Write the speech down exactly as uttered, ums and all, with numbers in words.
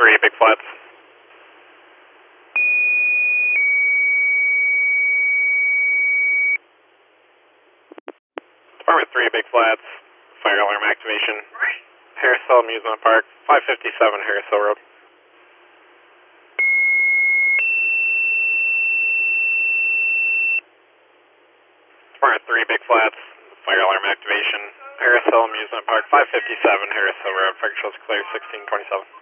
three, Big Flats. Department three, Big Flats. Fire alarm activation. Harris Hill Amusement Park, five fifty-seven Harris Hill Road. Department three, Big Flats. Fire alarm activation. Harris Hill Amusement Park, five fifty-seven Harris Hill Road. Fire controls clear, sixteen twenty-seven.